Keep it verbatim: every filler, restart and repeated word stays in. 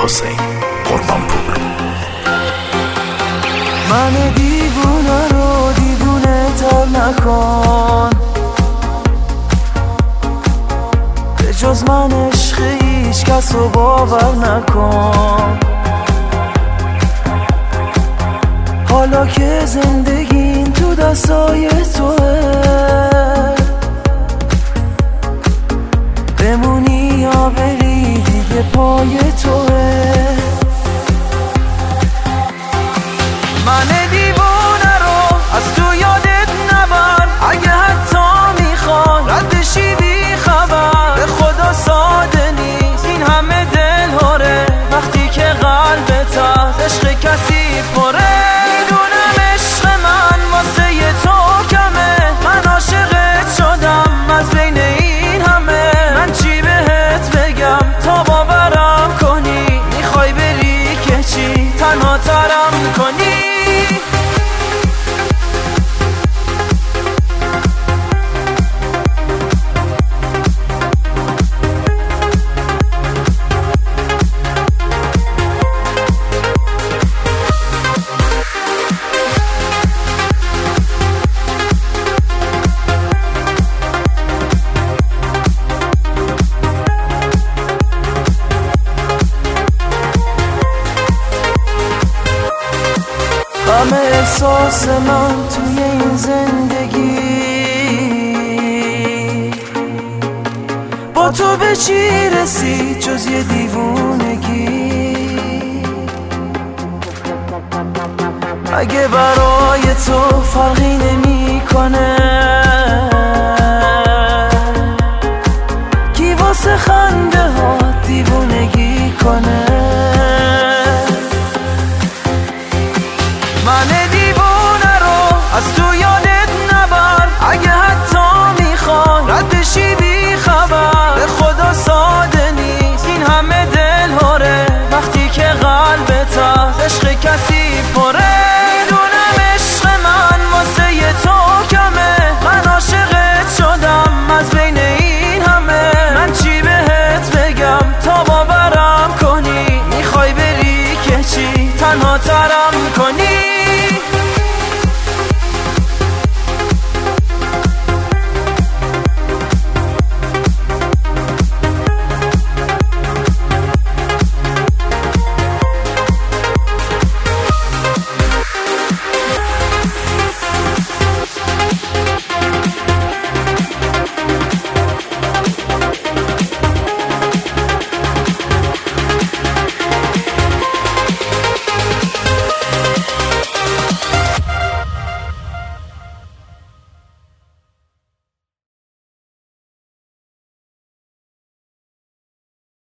حسین قربانپور. من دیوونه رو دیوونه تر نکن، به جز من عشق هیچ کس رو باور نکن. حالا که زندگیم تو دستای توه، بمونی یا بری دیگه پای توه. من دیوونه رو از تو یادت نبر، اگه حتی میخوان ردشی بی خبر. به خدا ساده نیست این همه دل هاره، وقتی که قلبت از عشق کسی پره. میدونم عشق من واسه تو کمه، من عاشقت شدم از بین این همه. من چی بهت بگم تا باورم کنی، میخوای بری که چی تنها ترم کنی. همه احساس من توی این زندگی با تو به چی رسید جز یه دیوونگی. اگه برای تو فرقی نمی‌کنه کی واسه خنده ها دیوونگی کنه. من دیوونه رو از تو یادت نبر، اگه حتی میخوان ردشی بی خبر. به خدا ساده نیست این همه دل هاره، وقتی که قلبت از عشق کسی پره. میدونم عشق من واسه تو کمه، من عاشقت شدم از بین این همه. من چی بهت بگم تا باورم کنی، میخوای بری که چی تنها ترم کنی.